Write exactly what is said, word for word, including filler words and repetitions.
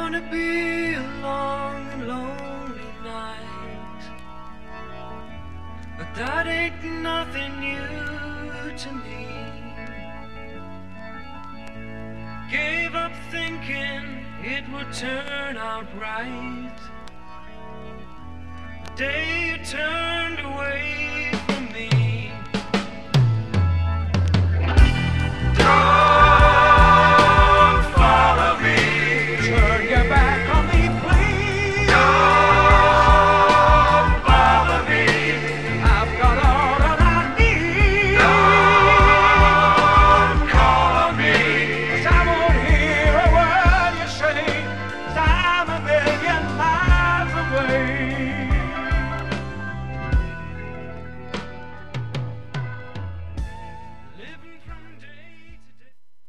gonna be a long and lonely night, but that ain't nothing new to me. Gave up thinking it would turn out right. The day you turned away